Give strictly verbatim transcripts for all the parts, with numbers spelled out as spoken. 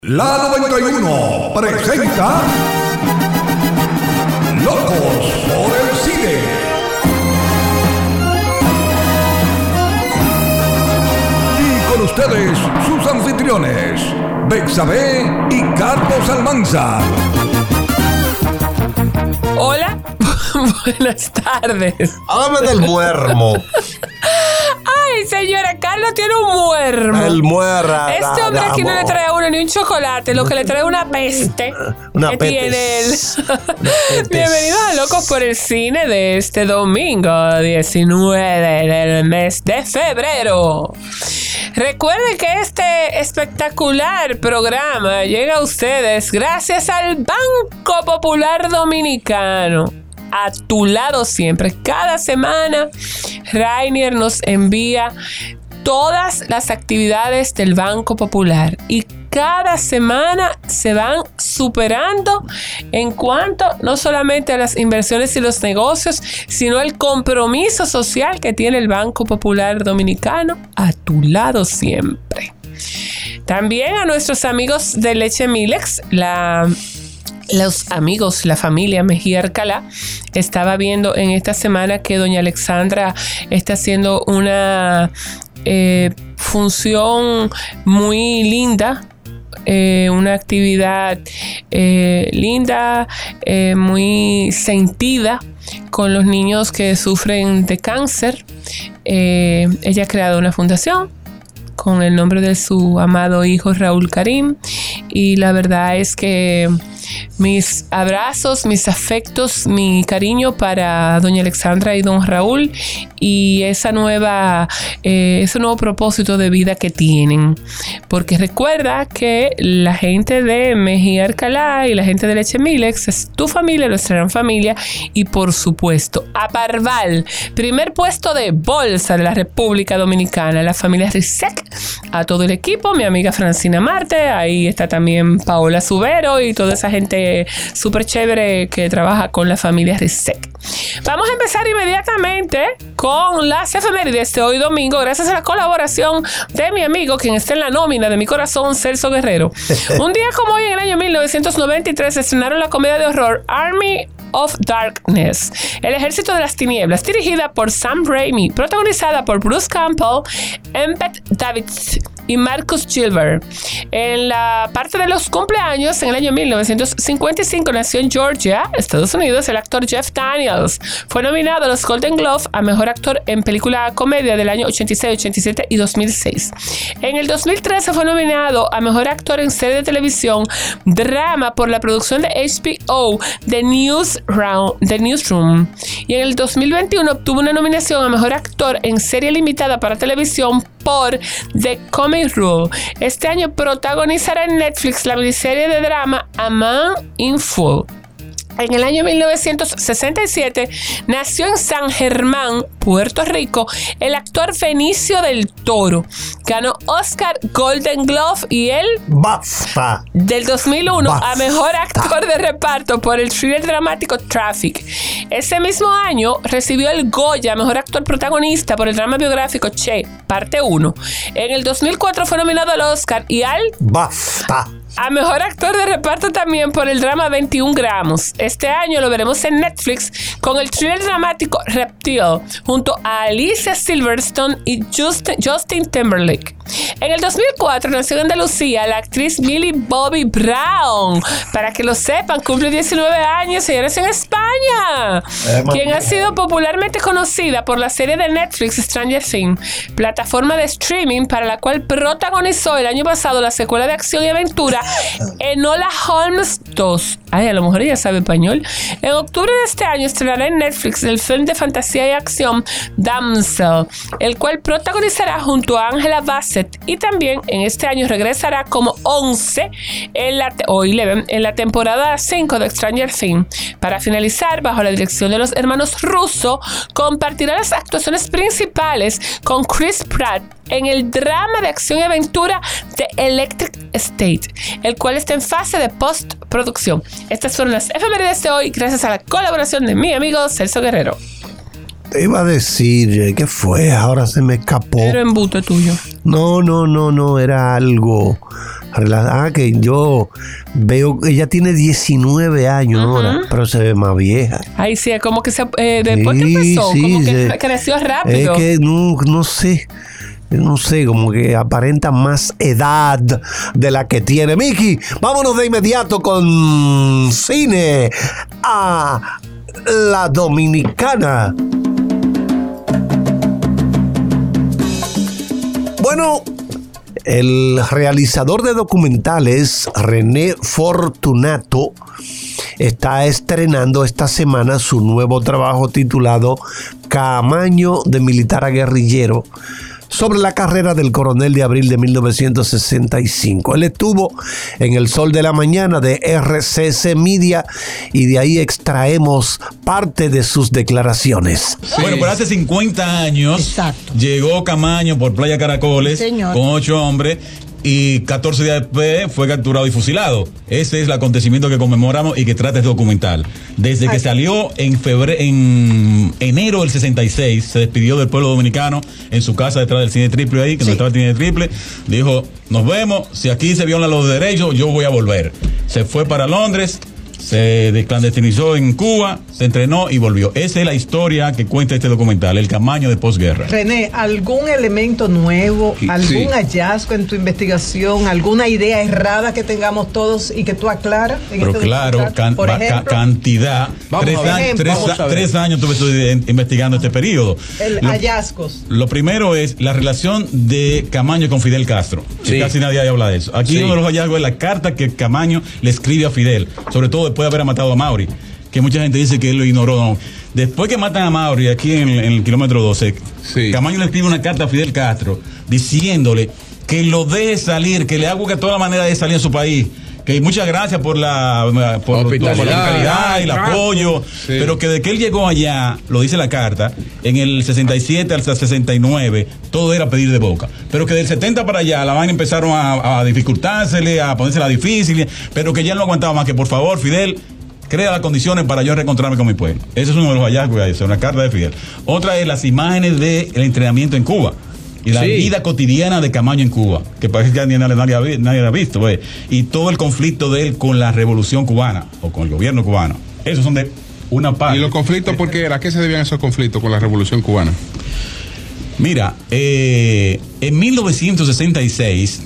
La noventa y uno presenta Locos por el Cine. Y con ustedes, sus anfitriones, Betsabe y Carlos Almanza. Hola, buenas tardes. Háblame del muermo. Ay, señora, Carlos tiene un muermo. El muerra. Este hombre aquí no le trae a uno ni un chocolate, lo que le trae es una peste. Una que petes. tiene él. Bienvenidos a Locos por el Cine de este domingo diecinueve del mes de febrero. Recuerden que este espectacular programa llega a ustedes gracias al Banco Popular Dominicano. A tu lado siempre. Cada semana Rainier nos envía todas las actividades del Banco Popular y cada semana se van superando en cuanto no solamente a las inversiones y los negocios, sino el compromiso social que tiene el Banco Popular Dominicano a tu lado siempre. También a nuestros amigos de Leche Milex, la Los amigos, la familia Mejía Alcalá, estaba viendo en esta semana que doña Alexandra está haciendo una eh, función muy linda, eh, una actividad eh, linda, eh, muy sentida con los niños que sufren de cáncer. Eh, ella ha creado una fundación con el nombre de su amado hijo Raúl Karim, y la verdad es que mis abrazos, mis afectos, mi cariño para doña Alexandra y don Raúl y esa nueva, eh, ese nuevo propósito de vida que tienen. Porque recuerda que la gente de Mejía Alcalá y la gente de Leche Milex es tu familia, nuestra gran familia. Y por supuesto, a Parval, primer puesto de bolsa de la República Dominicana, la familia Rizek, a todo el equipo, mi amiga Francina Marte, ahí está también Paola Subero y toda esa gente súper chévere que trabaja con la familia Rizek. Vamos a empezar inmediatamente con las efemérides de hoy domingo, gracias a la colaboración de mi amigo, quien está en la nómina de mi corazón, Celso Guerrero. Un día como hoy, en el año mil novecientos noventa y tres, estrenaron la comedia de horror Army of Darkness, El Ejército de las Tinieblas, dirigida por Sam Raimi, protagonizada por Bruce Campbell, Embeth Davidtz y Marcus Gilbert. En la parte de los cumpleaños, en el año mil novecientos cincuenta y cinco, nació en Georgia, Estados Unidos, el actor Jeff Daniels. Fue nominado a los Golden Globe a Mejor Actor en Película Comedia del año ochenta y seis, ochenta y siete y dos mil seis. En el dos mil trece fue nominado a Mejor Actor en Serie de Televisión Drama por la producción de H B O The News Round, The Newsroom. Y en el dos mil veintiuno obtuvo una nominación a Mejor Actor en Serie Limitada para Televisión por The Comic Rule. Este año protagonizará en Netflix la miniserie de drama A Man in Full. En el año mil novecientos sesenta y siete nació en San Germán, Puerto Rico, el actor Benicio del Toro. Ganó Oscar, Golden Globe y el Basta. del dos mil uno Basta. a Mejor Actor de Reparto por el thriller dramático Traffic. Ese mismo año recibió el Goya, Mejor Actor Protagonista por el drama biográfico Che, parte uno. En el dos mil cuatro fue nominado al Oscar y al Basta. a Mejor Actor de Reparto también por el drama veintiún gramos. Este año lo veremos en Netflix con el thriller dramático Reptile, junto a Alicia Silverstone y Justin, Justin Timberlake. En el dos mil cuatro nació en Andalucía la actriz Millie Bobby Brown. Para que lo sepan, cumple diecinueve años, señores, en España. Eh, quien ha sido popularmente conocida por la serie de Netflix Stranger Things, plataforma de streaming para la cual protagonizó el año pasado la secuela de acción y aventura Enola Holmes dos. Ay, a lo mejor ella sabe español. En octubre de este año estrenará en Netflix el film de fantasía y acción Damsel, el cual protagonizará junto a Angela Bassett, y también en este año regresará como once en la, te- o once en la temporada cinco de Stranger Things. Para finalizar, bajo la dirección de los hermanos Russo, compartirá las actuaciones principales con Chris Pratt en el drama de acción y aventura de Electric State, el cual está en fase de postproducción. Estas fueron las efemérides de hoy, gracias a la colaboración de mi amigo Celso Guerrero. Te iba a decir, ¿qué fue? Ahora se me escapó. Pero embute tuyo. No, no, no, no, era algo Rela- ah, que yo veo, ella tiene diecinueve años Ujú. ahora, pero se ve más vieja. Ay, sí, es como que se, eh, después Sí, que empezó, sí, como que sí. creció Es rápido. que no, no sé, no sé, como que aparenta más edad de la que tiene. Miki, vámonos de inmediato con cine a la Dominicana. Bueno, el realizador de documentales René Fortunato está estrenando esta semana su nuevo trabajo titulado Camaño de militar a guerrillero, sobre la carrera del coronel de abril de mil novecientos sesenta y cinco. Él estuvo en El Sol de la Mañana de R C C Media y de ahí extraemos parte de sus declaraciones. Bueno, por hace cincuenta años Exacto. llegó Camaño por Playa Caracoles Señor. con ocho hombres y catorce días después fue capturado y fusilado. Ese es el acontecimiento que conmemoramos y que trata este documental. Desde que Ay. salió en febrero, en enero del sesenta y seis, se despidió del pueblo dominicano en su casa detrás del Cine Triple ahí, que no Sí. estaba el Cine Triple. Dijo, nos vemos, si aquí se violan los derechos, yo voy a volver. Se fue para Londres, se desclandestinizó en Cuba, se entrenó y volvió. Esa es la historia que cuenta este documental, el Camaño de posguerra. René, ¿algún elemento nuevo, Sí. algún hallazgo en tu investigación, alguna idea errada que tengamos todos y que tú aclaras? en Pero este claro, documental? can- Por va- ca- ejemplo, cantidad. Vamos tres, a ver. años, Ejemplo. tres, Vamos a ver. tres años tuve estudi- investigando este periodo. el Lo- hallazgos. Lo primero es la relación de Camaño con Fidel Castro. Que Sí. casi nadie habla de eso. Aquí Sí. uno de los hallazgos es la carta que Camaño le escribe a Fidel, sobre todo después de haber matado a Mauri, que mucha gente dice que él lo ignoró. No. Después que matan a Mauri aquí en, en el kilómetro doce, Sí. Camaño le escribe una carta a Fidel Castro diciéndole que lo deje salir, que le haga toda la manera de salir a su país. Que muchas gracias por la, por, Hospitalidad, por la hospitalidad y el trato. apoyo, Sí. pero que de que él llegó allá, lo dice la carta, en el sesenta y siete al sesenta y nueve, todo era pedir de boca. Pero que del setenta para allá, la vaina empezaron a, a dificultársele, a ponérsela difícil, pero que ya no aguantaba más, que por favor, Fidel, crea las condiciones para yo reencontrarme con mi pueblo. Ese es uno de los hallazgos que hay, es una carta de Fidel. Otra es las imágenes del entrenamiento en Cuba. Y la Sí. vida cotidiana de Camaño en Cuba, que parece que nadie, nadie, nadie, nadie ha visto, pues. Y todo el conflicto de él con la revolución cubana, o con el gobierno cubano. Esos son de una parte. ¿Y los conflictos por qué era? ¿A qué se debían esos conflictos con la Revolución Cubana? Mira, eh, en mil novecientos sesenta y seis,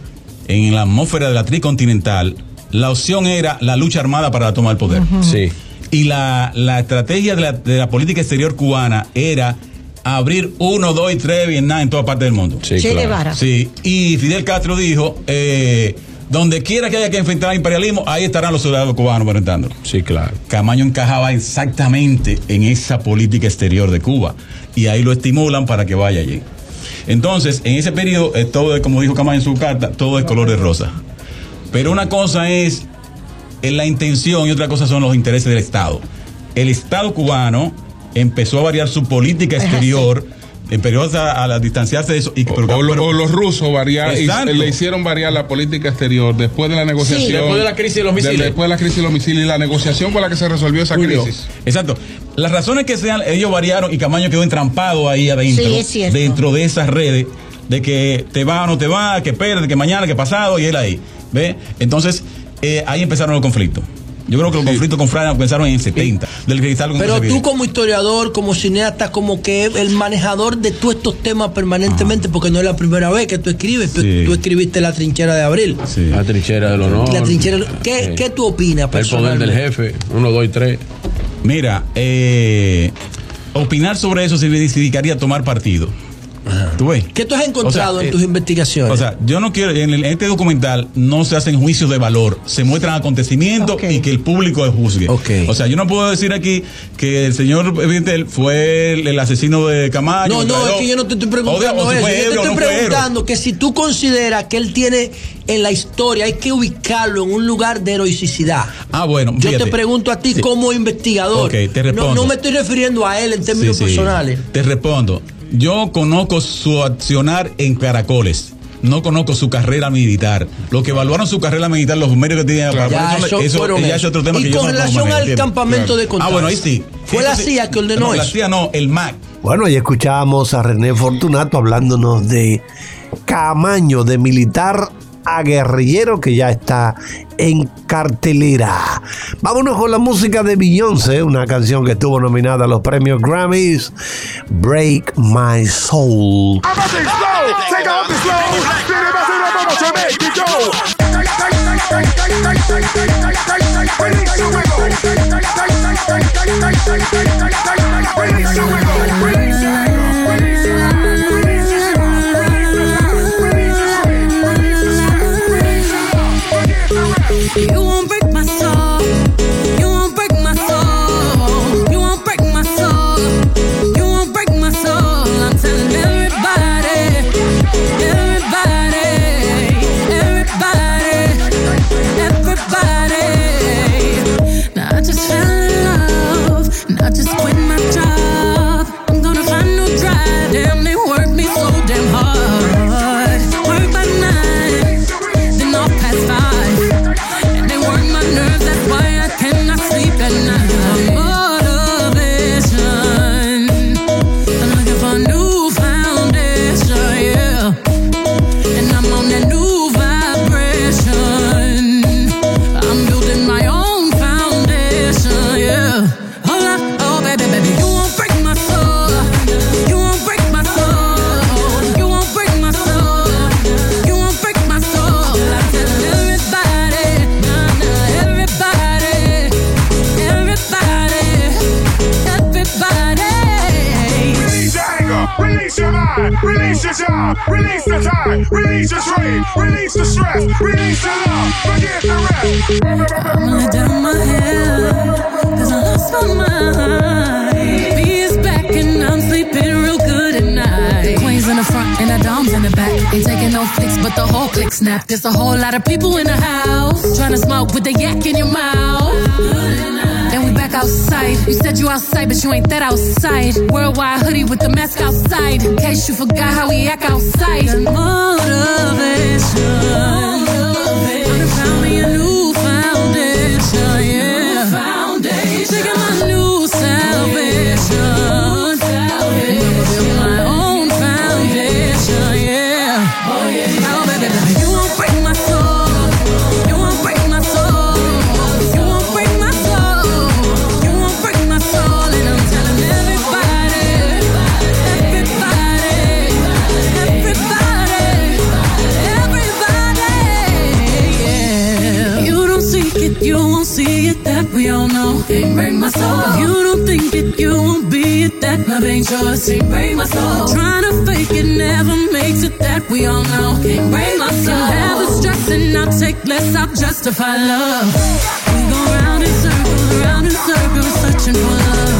en la atmósfera de la tricontinental, la opción era la lucha armada para tomar el poder. Sí. Y la, la estrategia de la, de la política exterior cubana era abrir uno, dos y tres Vietnam en toda parte del mundo. Sí, Che claro. Guevara. Sí, y Fidel Castro dijo, eh, donde quiera que haya que enfrentar al imperialismo, ahí estarán los soldados cubanos enfrentándolo. Sí, claro. Camaño encajaba exactamente en esa política exterior de Cuba y ahí lo estimulan para que vaya allí. Entonces, en ese periodo, eh, todo es, como dijo Camaño en su carta, todo es color de rosa. Pero una cosa es eh, la intención y otra cosa son los intereses del Estado. El Estado cubano empezó a variar su política exterior, empezó a, a distanciarse de eso. Y, O, pero- o lo- pero- o los rusos variar, y- Exacto. le hicieron variar la política exterior después de la negociación. Sí. Después de la crisis de los misiles. Después de la crisis de los misiles y la negociación con la que se resolvió esa Julio. crisis. Exacto. Las razones que sean, ellos variaron y Camaño quedó entrampado ahí adentro, Sí, es cierto. dentro de esas redes, de que te va o no te va, que espérate, que mañana, que pasado, y él ahí. ¿Ve? Entonces, eh, ahí empezaron los conflictos. Yo creo que los conflictos con Francia empezaron en el setenta, del cristal con Pero ese tú video. como historiador, como cineasta, como que el manejador de todos estos temas permanentemente, porque no es la primera vez que tú escribes, tú, Sí. tú escribiste La Trinchera de Abril. Sí. La trinchera del honor. La trinchera, ¿qué, Sí. ¿Qué tú opinas El poder personalmente? del jefe. Uno, dos y tres. Mira, eh, opinar sobre eso significaría tomar partido. ¿Tú ves? ¿Qué tú has encontrado O sea, en eh, tus investigaciones? O sea, yo no quiero, en, el- en este documental no se hacen juicios de valor, se muestran acontecimientos Ok. y que el público juzgue. Ok. O sea, yo no puedo decir aquí que el señor Pimentel fue el, el asesino de Camaño. no, el no, traidor. es que yo no te estoy preguntando O de- o si eso. fue Yo te héroe o estoy no fue héroe. preguntando que si tú consideras que él tiene en la historia, hay que ubicarlo en un lugar de heroicidad. Ah, bueno, Yo fíjate. te pregunto a ti Sí. como investigador. Ok, te respondo. No, no me estoy refiriendo a él en términos Sí, sí. personales. Te respondo. Yo conozco su accionar en Caracoles. No conozco su carrera militar. Lo que evaluaron su carrera militar, los medios que tenían Claro. para Ya, eso, eso fueron ya es eso. otro tema y que yo con no- no relación manejo, al ¿entiendes? campamento Claro. de Constanza. Ah, bueno, ahí sí. Fue Eso la sí. C I A que ordenó No, la eso. C I A no, el M A C. Bueno, y escuchábamos a René Fortunato hablándonos de Camaño, de militar a Guerrillero, que ya está en cartelera. Vámonos con la música de Beyoncé, una canción que estuvo nominada a los premios Grammys, Break My Soul. You won't break my soul. You won't break my soul. You won't break my soul. You won't break my soul. I'm telling everybody, everybody, everybody, everybody. Now I just fell in love, and I just quit my job. I'm gonna find no drive. Damn, they work me so damn hard. Work by nine, then off past five. Nerves, that's why I cannot sleep at night. Motivation, I'm looking for a new foundation, yeah. And I'm on that new vibration. I'm building my own foundation, yeah. Hold up, oh baby, baby, you won't break my soul. You won't break my soul. You won't break my soul. You won't break my soul. I tell everybody. Release your mind, release your job, release the time, release your trade, release the stress, release the love, forget the rest. I'm gonna down my head, cause I lost my mind. B is back and I'm sleeping real good at night. The queen's in the front and the dom's in the back. Ain't taking no flicks, but the whole click snap. There's a whole lot of people in the house, trying to smoke with the yak in your mouth. Then we back outside. You said you outside, but you ain't that outside. Worldwide hoodie with the mask outside, in case you forgot how we act outside. Motivation. I found me a new foundation, yeah. Taking my new salvation. I'ma build my own foundation, yeah. Oh baby, baby, you won't break my soul. You won't break my soul. You won't break my soul. You won't break my soul. And I'm telling everybody, everybody, everybody, everybody, yeah. You don't seek it, you won't see it, that we all know. Can't break my soul. If you don't think it, you won't be it, that love ain't yours. Can't break my soul. Trying to fake it never makes it, that we all know. Can't break my soul. Never stressing, I'll take less, I'll justify love. We go round in circles, round in circles, searching for love.